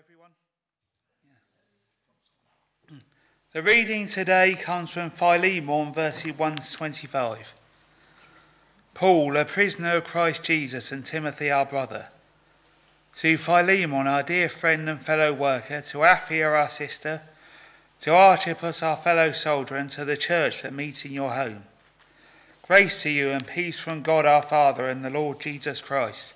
everyone. The reading today comes from Philemon, verses 1 to 25. Paul, a prisoner of Christ Jesus, and Timothy, our brother. To Philemon, our dear friend and fellow worker, to Apphia, our sister, to Archippus, our fellow soldier, and to the church that meets in your home. Grace to you and peace from God our Father and the Lord Jesus Christ.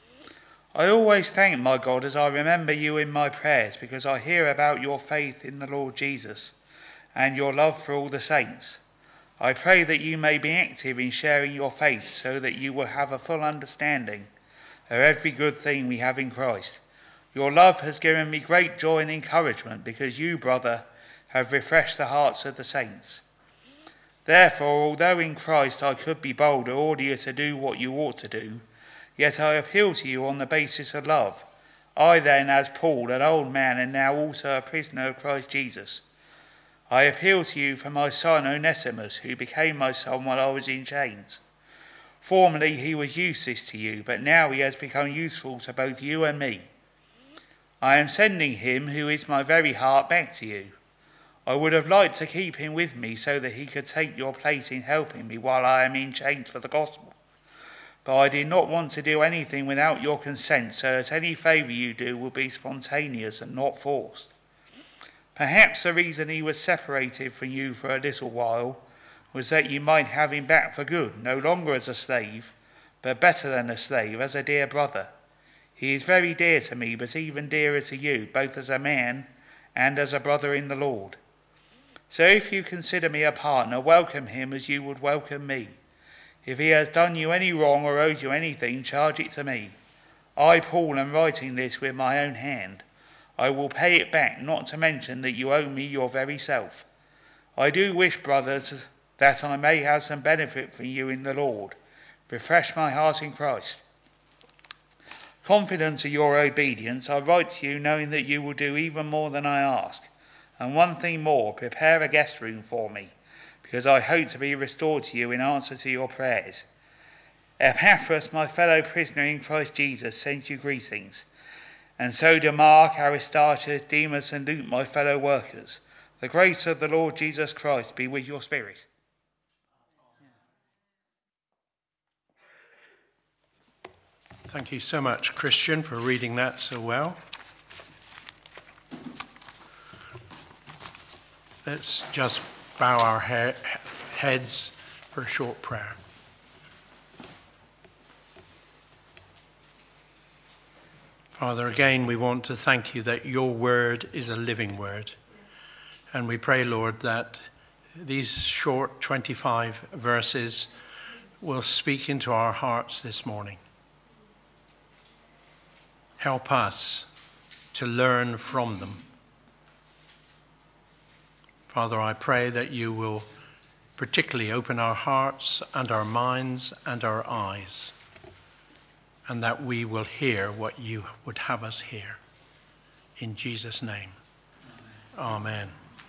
I always thank my God as I remember you in my prayers, because I hear about your faith in the Lord Jesus and your love for all the saints. I pray that you may be active in sharing your faith, so that you will have a full understanding of every good thing we have in Christ. Your love has given me great joy and encouragement, because you, brother, have refreshed the hearts of the saints. Therefore, although in Christ I could be bold or order you to do what you ought to do, yet I appeal to you on the basis of love. I then, as Paul, an old man and now also a prisoner of Christ Jesus, I appeal to you for my son Onesimus, who became my son while I was in chains. Formerly he was useless to you, but now he has become useful to both you and me. I am sending him, who is my very heart, back to you. I would have liked to keep him with me so that he could take your place in helping me while I am in chains for the gospel. But I did not want to do anything without your consent, so that any favour you do will be spontaneous and not forced. Perhaps the reason he was separated from you for a little while was that you might have him back for good, no longer as a slave, but better than a slave, as a dear brother. He is very dear to me, but even dearer to you, both as a man and as a brother in the Lord. So if you consider me a partner, welcome him as you would welcome me. If he has done you any wrong or owes you anything, charge it to me. I, Paul, am writing this with my own hand. I will pay it back, not to mention that you owe me your very self. I do wish, brothers, that I may have some benefit from you in the Lord. Refresh my heart in Christ. Confident of your obedience, I write to you knowing that you will do even more than I ask. And one thing more, prepare a guest room for me, because I hope to be restored to you in answer to your prayers. Epaphras, my fellow prisoner in Christ Jesus, sends you greetings. And so do Mark, Aristarchus, Demas, and Luke, my fellow workers. The grace of the Lord Jesus Christ be with your spirit. Thank you so much, Christian, for reading that so well. Let's just bow our heads for a short prayer. Father, again, we want to thank you that your word is a living word. And we pray, Lord, that these short 25 verses will speak into our hearts this morning. Help us to learn from them. Father, I pray that you will particularly open our hearts and our minds and our eyes, and that we will hear what you would have us hear. In Jesus' name, amen.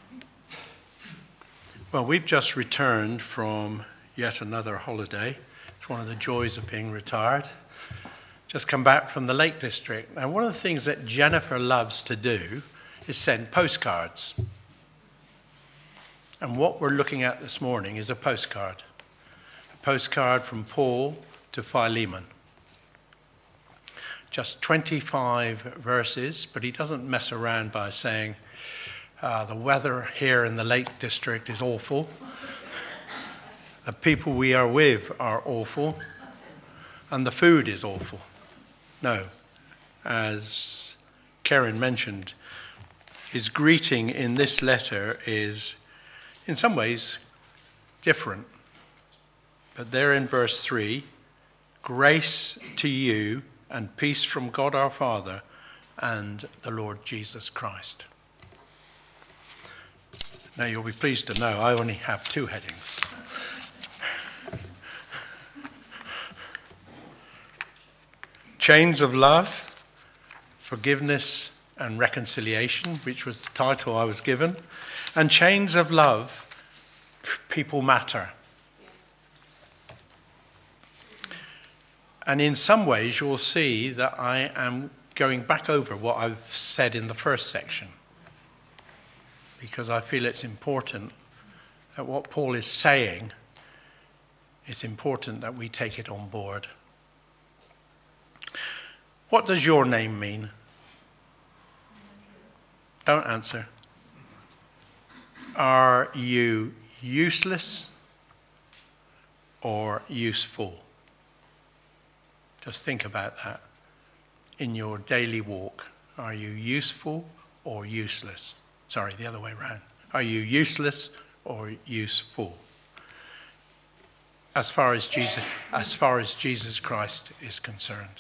Well, we've just returned from yet another holiday. It's one of the joys of being retired. Just come back from the Lake District. And one of the things that Jennifer loves to do is send postcards. And what we're looking at this morning is a postcard from Paul to Philemon. Just 25 verses, but he doesn't mess around by saying, the weather here in the Lake District is awful. The people we are with are awful. And the food is awful. No, as Karen mentioned, his greeting in this letter is in some ways different. But there in verse 3, grace to you and peace from God our Father and the Lord Jesus Christ. Now you'll be pleased to know I only have two headings. Chains of love, forgiveness and reconciliation, which was the title I was given. And chains of love, people matter. And in some ways you'll see that I am going back over what I've said in the first section, because I feel it's important that what Paul is saying, it's important that we take it on board. What does your name mean? Don't answer. Are you useless or useful? Just think about that in your daily walk. Are you useful or useless? Sorry, the other way around. Are you useless or useful? As far as Jesus Christ is concerned.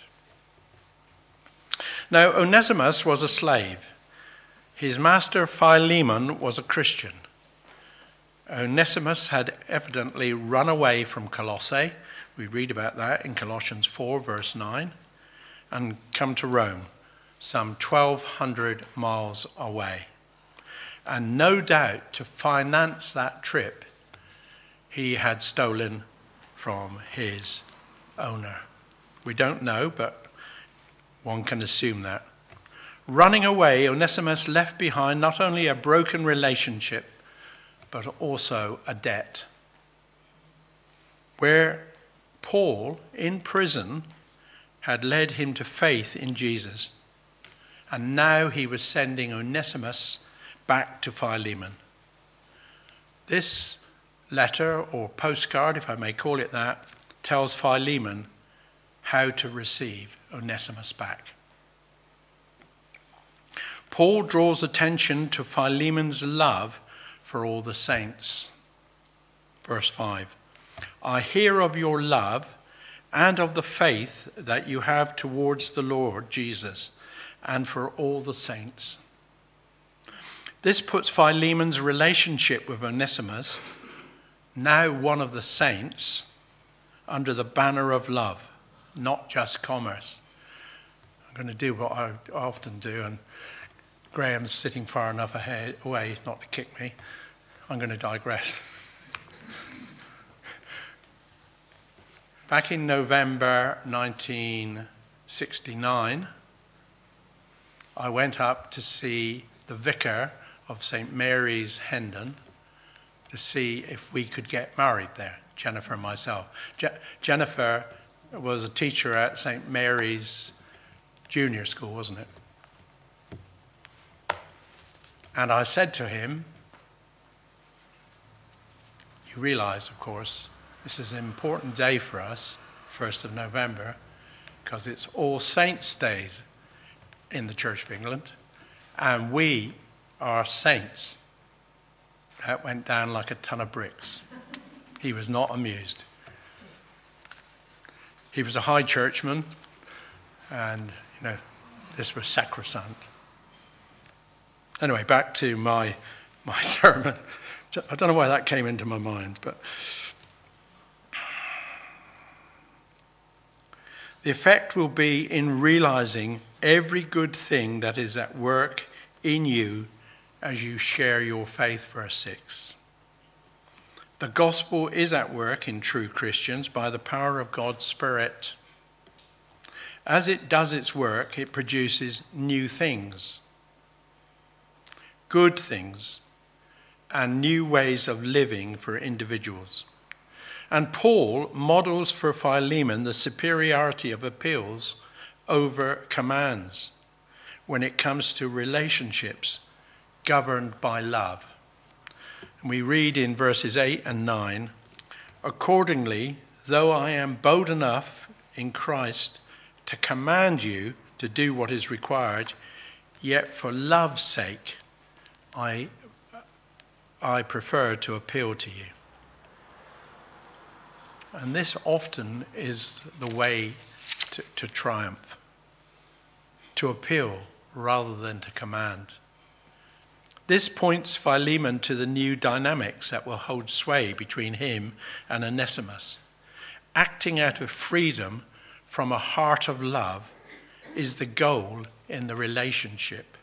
Now, Onesimus was a slave. His master Philemon was a Christian. Onesimus had evidently run away from Colossae. We read about that in Colossians 4, verse 9, and come to Rome, some 1,200 miles away. And no doubt to finance that trip, he had stolen from his owner. We don't know, but one can assume that. Running away, Onesimus left behind not only a broken relationship, but also a debt. Where Paul, in prison, had led him to faith in Jesus, and now he was sending Onesimus back to Philemon. This letter, or postcard, if I may call it that, tells Philemon how to receive Onesimus back. Paul draws attention to Philemon's love for all the saints. Verse 5, I hear of your love and of the faith that you have towards the Lord Jesus and for all the saints. This puts Philemon's relationship with Onesimus, now one of the saints, under the banner of love, not just commerce. I'm going to do what I often do, and Graham's sitting far enough away not to kick me. I'm going to digress. Back in November 1969, I went up to see the vicar of St. Mary's, Hendon, to see if we could get married there, Jennifer and myself. Jennifer was a teacher at St. Mary's Junior School, wasn't it? And I said to him, you realize, of course, this is an important day for us, 1st of November, because it's All Saints' Days in the Church of England, and we are saints. That went down like a ton of bricks. He was not amused. He was a high churchman, and, this was sacrosanct. Anyway, back to my sermon. I don't know why that came into my mind, but the effect will be in realizing every good thing that is at work in you as you share your faith, verse 6. The gospel is at work in true Christians by the power of God's Spirit. As it does its work, it produces new things, good things, and new ways of living for individuals. And Paul models for Philemon the superiority of appeals over commands when it comes to relationships governed by love. And we read in verses 8 and 9, accordingly, though I am bold enough in Christ to command you to do what is required, yet for love's sake I prefer to appeal to you. And this often is the way to triumph, to appeal rather than to command. This points Philemon to the new dynamics that will hold sway between him and Onesimus. Acting out of freedom from a heart of love is the goal in the relationship.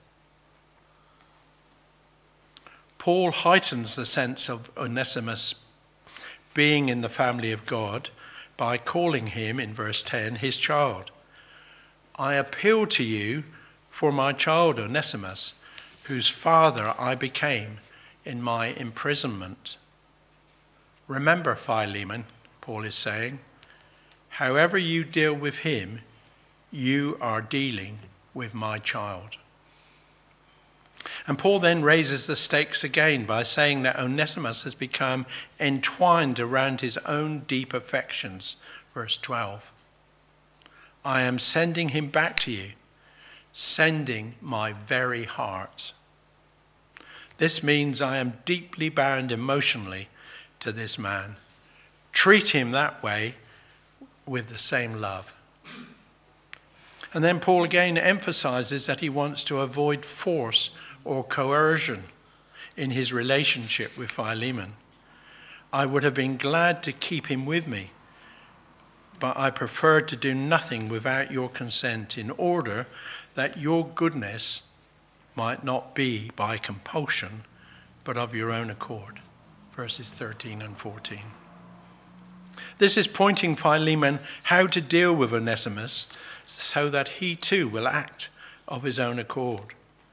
Paul heightens the sense of Onesimus being in the family of God by calling him, in verse 10, his child. I appeal to you for my child Onesimus, whose father I became in my imprisonment. Remember, Philemon, Paul is saying, however you deal with him, you are dealing with my child. And Paul then raises the stakes again by saying that Onesimus has become entwined around his own deep affections. Verse 12. I am sending him back to you, sending my very heart. This means I am deeply bound emotionally to this man. Treat him that way with the same love. And then Paul again emphasizes that he wants to avoid force or coercion in his relationship with Philemon. I would have been glad to keep him with me, but I preferred to do nothing without your consent in order that your goodness might not be by compulsion, but of your own accord. Verses 13 and 14. This is pointing Philemon how to deal with Onesimus so that he too will act of his own accord.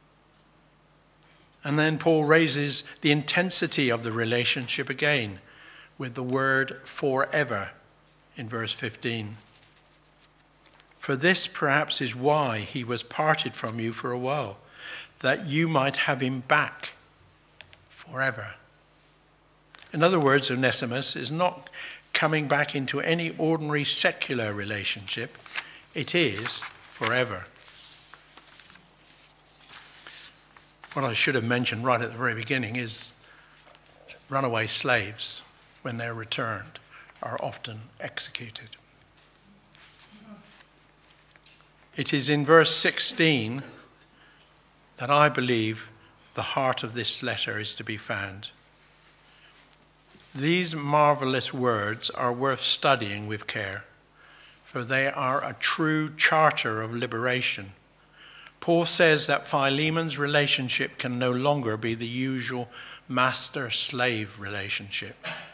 And then Paul raises the intensity of the relationship again with the word forever in verse 15. For this perhaps is why he was parted from you for a while, that you might have him back forever. In other words, Onesimus is not coming back into any ordinary secular relationship. It is forever. What I should have mentioned right at the very beginning is runaway slaves, when they're returned, are often executed. It is in verse 16 that I believe the heart of this letter is to be found. These marvelous words are worth studying with care, for they are a true charter of liberation. Paul says that Philemon's relationship can no longer be the usual master-slave relationship.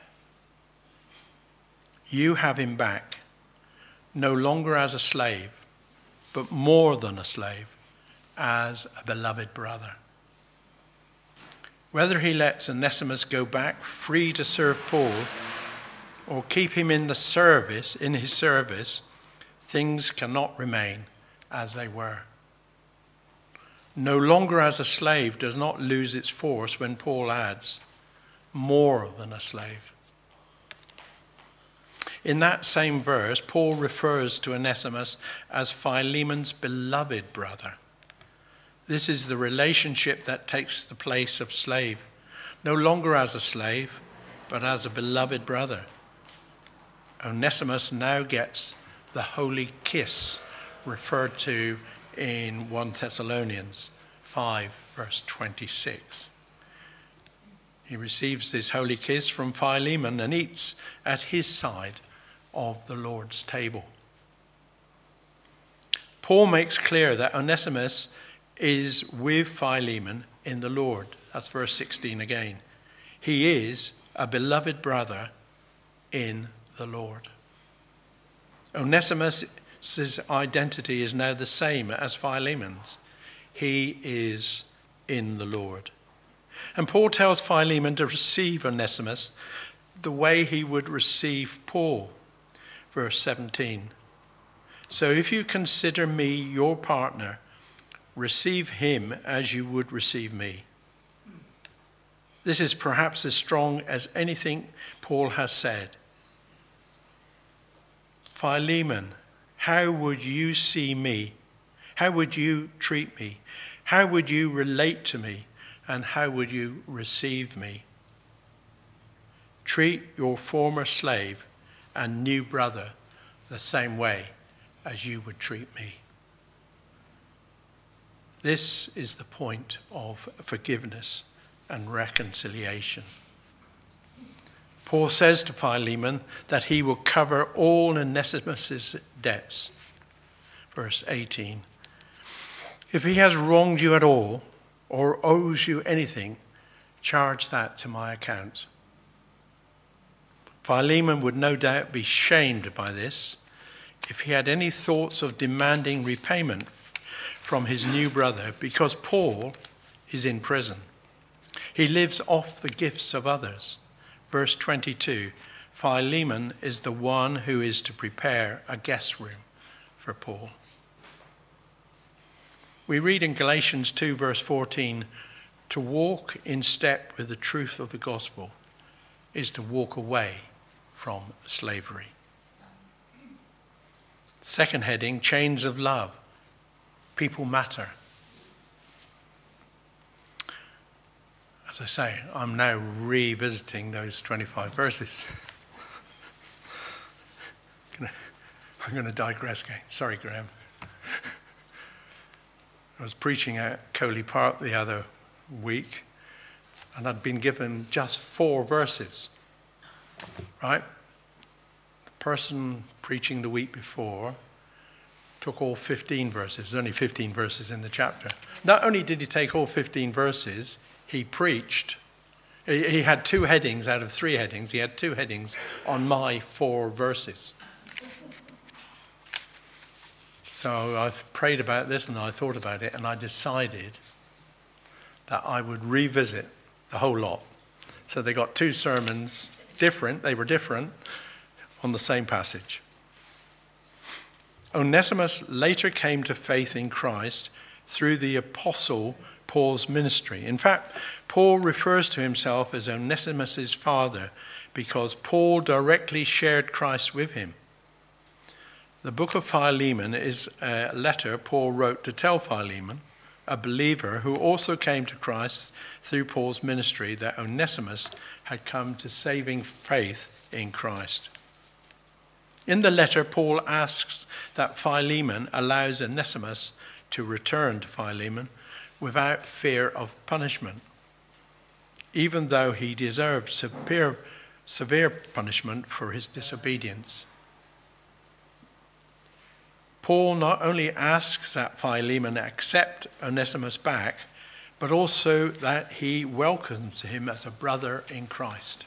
You have him back, no longer as a slave, but more than a slave, as a beloved brother. Whether he lets Onesimus go back free to serve Paul or keep him in his service, things cannot remain as they were. No longer as a slave does not lose its force when Paul adds, more than a slave. In that same verse, Paul refers to Onesimus as Philemon's beloved brother. This is the relationship that takes the place of slave, no longer as a slave, but as a beloved brother. Onesimus now gets the holy kiss referred to in 1 Thessalonians 5, verse 26. He receives this holy kiss from Philemon and eats at his side of the Lord's table. Paul makes clear that Onesimus is with Philemon in the Lord. That's verse 16 again. He is a beloved brother in the Lord. Onesimus' identity is now the same as Philemon's. He is in the Lord. And Paul tells Philemon to receive Onesimus the way he would receive Paul. Verse 17. So if you consider me your partner, receive him as you would receive me. This is perhaps as strong as anything Paul has said. Philemon, how would you see me? How would you treat me? How would you relate to me? And how would you receive me? Treat your former slave and new brother the same way as you would treat me. This is the point of forgiveness and reconciliation. Paul says to Philemon that he will cover all Onesimus' debts. Verse 18. If he has wronged you at all or owes you anything, charge that to my account. Philemon would no doubt be shamed by this. if he had any thoughts of demanding repayment from his new brother, because Paul is in prison. He lives off the gifts of others. Verse 22, Philemon is the one who is to prepare a guest room for Paul. We read in Galatians 2, verse 14, to walk in step with the truth of the gospel is to walk away from slavery. Second heading, chains of love. People matter. As I say, I'm now revisiting those 25 verses. I'm going to digress again. Sorry, Graham. I was preaching at Coley Park the other week, and I'd been given just 4 verses, right? The person preaching the week before took all 15 verses. There's only 15 verses in the chapter. Not only did he take all 15 verses, he preached. He had 2 headings out of 3 headings. He had 2 headings on my 4 verses. So I prayed about this and I thought about it, and I decided that I would revisit the whole lot. So they got 2 sermons, different, they were different, on the same passage. Onesimus later came to faith in Christ through the apostle Paul's ministry. In fact, Paul refers to himself as Onesimus's father because Paul directly shared Christ with him. The book of Philemon is a letter Paul wrote to tell Philemon, a believer who also came to Christ through Paul's ministry, that Onesimus had come to saving faith in Christ. In the letter, Paul asks that Philemon allows Onesimus to return to Philemon without fear of punishment, even though he deserved severe punishment for his disobedience. Paul not only asks that Philemon accept Onesimus back, but also that he welcomes him as a brother in Christ.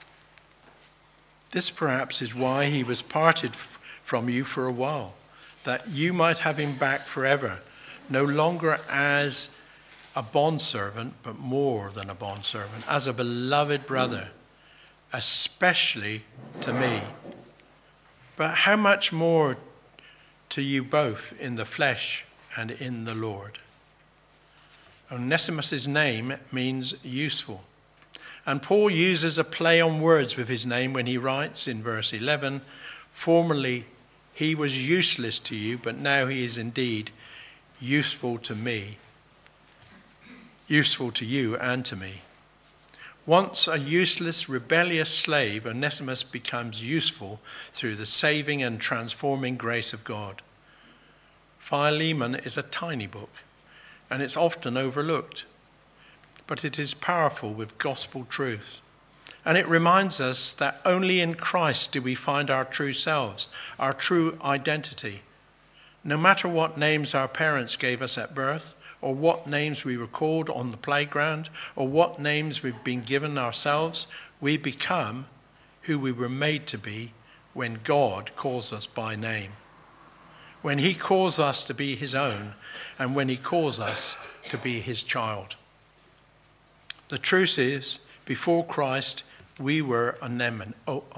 This perhaps is why he was parted from you for a while, that you might have him back forever, no longer as a bondservant, but more than a bondservant, as a beloved brother, especially to me. But how much more to you both in the flesh and in the Lord. Onesimus' name means useful. And Paul uses a play on words with his name when he writes in verse 11, formerly he was useless to you, but now he is indeed useful to me, useful to you and to me. Once a useless, rebellious slave, Onesimus becomes useful through the saving and transforming grace of God. Philemon is a tiny book, and it's often overlooked, but it is powerful with gospel truth. And it reminds us that only in Christ do we find our true selves, our true identity. No matter what names our parents gave us at birth, or what names we were called on the playground, or what names we've been given ourselves, we become who we were made to be when God calls us by name. When he calls us to be his own, and when he calls us to be his child. The truth is, before Christ, we were omnipotent.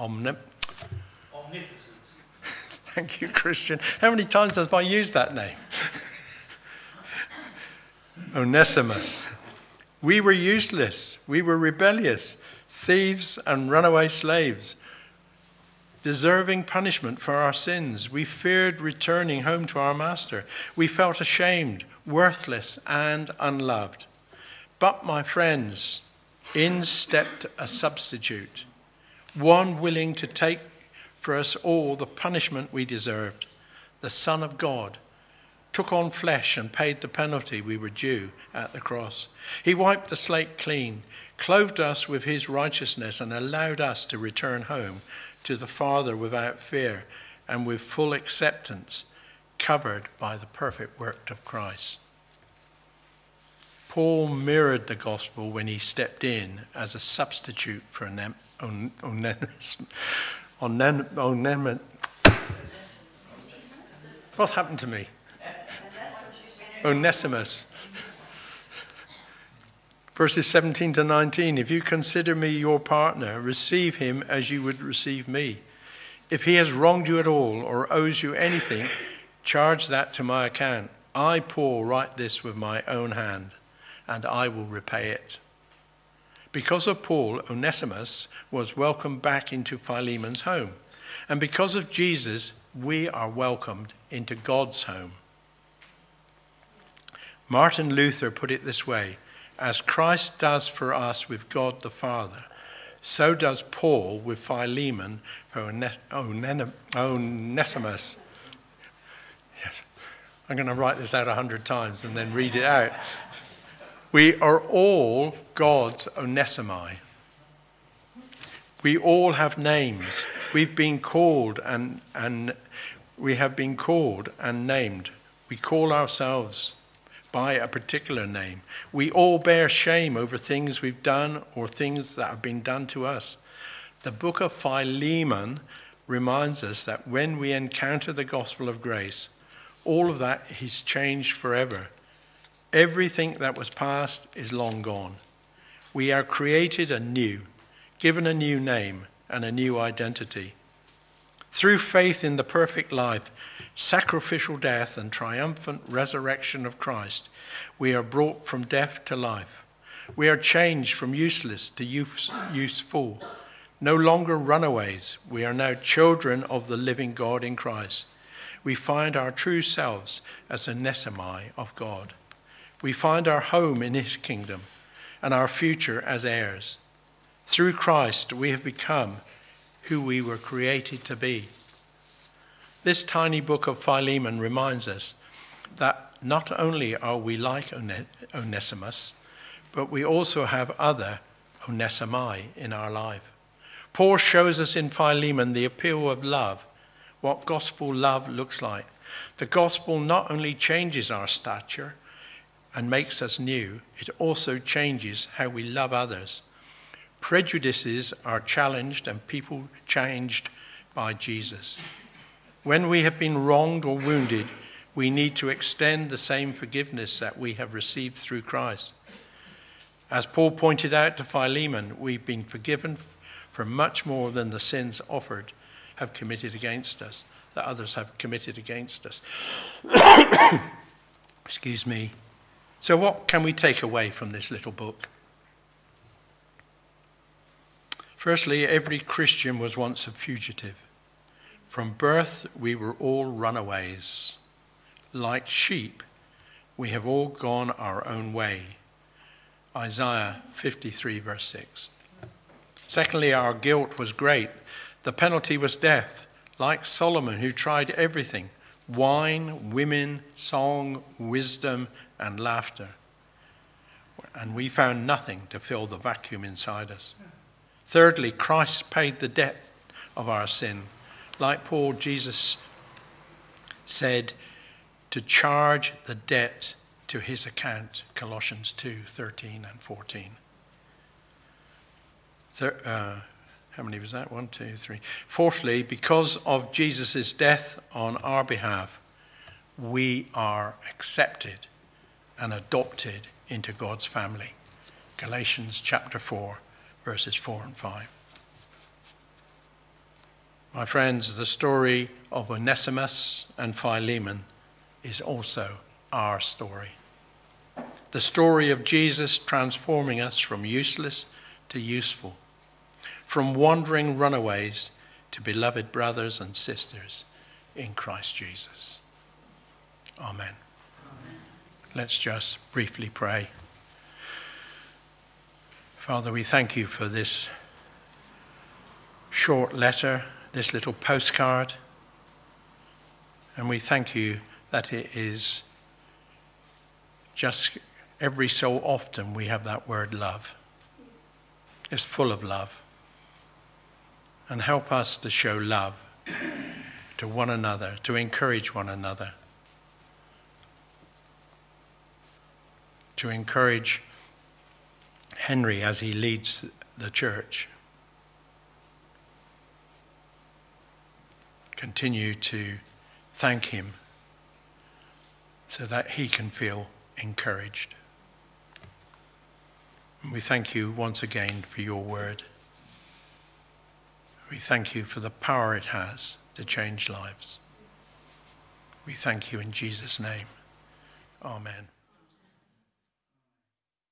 Thank you, Christian. How many times have I used that name? Onesimus. We were useless. We were rebellious, thieves and runaway slaves, deserving punishment for our sins. We feared returning home to our master. We felt ashamed, worthless, and unloved. But, my friends, in stepped a substitute, one willing to take for us all the punishment we deserved. The Son of God took on flesh and paid the penalty we were due at the cross. He wiped the slate clean, clothed us with his righteousness, and allowed us to return home to the Father without fear and with full acceptance, covered by the perfect work of Christ. Paul mirrored the gospel when he stepped in as a substitute for What's happened to me? Onesimus. Verses 17 to 19. If you consider me your partner, receive him as you would receive me. If he has wronged you at all or owes you anything, charge that to my account. I, Paul, write this with my own hand, and I will repay it. Because of Paul, Onesimus was welcomed back into Philemon's home. And because of Jesus, we are welcomed into God's home. Martin Luther put it this way: as Christ does for us with God the Father, so does Paul with Philemon for Onesimus. Yes, I'm going to write this out 100 times and then read it out. We are all God's Onesimi. We all have names. We've been called and we have been called and named. We call ourselves by a particular name. We all bear shame over things we've done or things that have been done to us. The book of Philemon reminds us that when we encounter the gospel of grace, all of that is changed forever. Everything that was past is long gone. We are created anew, given a new name and a new identity. Through faith in the perfect life, sacrificial death, and triumphant resurrection of Christ, we are brought from death to life. We are changed from useless to useful. No longer runaways, we are now children of the living God in Christ. We find our true selves as Onesimi of God. We find our home in his kingdom and our future as heirs. Through Christ, we have become who we were created to be. This tiny book of Philemon reminds us that not only are we like Onesimus, but we also have other Onesimi in our life. Paul shows us in Philemon the appeal of love, what gospel love looks like. The gospel not only changes our stature and makes us new, it also changes how we love others. Prejudices are challenged and people changed by Jesus. When we have been wronged or wounded, we need to extend the same forgiveness that we have received through Christ. As Paul pointed out to Philemon, we've been forgiven for much more than the sins have committed against us, that others have committed against us. Excuse me. So what can we take away from this little book? Firstly, every Christian was once a fugitive. From birth, we were all runaways. Like sheep, we have all gone our own way. Isaiah 53, verse 6. Secondly, our guilt was great. The penalty was death. Like Solomon, who tried everything: wine, women, song, wisdom, and laughter. And we found nothing to fill the vacuum inside us. Thirdly, Christ paid the debt of our sin. Like Paul, Jesus said to charge the debt to his account, Colossians 2:13 and 14. How many was that? 1, 2, 3. Fourthly, because of Jesus' death on our behalf, we are accepted and adopted into God's family. Galatians chapter 4, verses 4 and 5. My friends, the story of Onesimus and Philemon is also our story. The story of Jesus transforming us from useless to useful, from wandering runaways to beloved brothers and sisters in Christ Jesus. Amen. Let's just briefly pray. Father, we thank you for this short letter, this little postcard, and we thank you that it is just every so often we have that word love. It's full of love. And help us to show love to one another, to encourage one another, to encourage Henry as he leads the church. Continue to thank him so that he can feel encouraged. And we thank you once again for your word. We thank you for the power it has to change lives. We thank you in Jesus' name. Amen.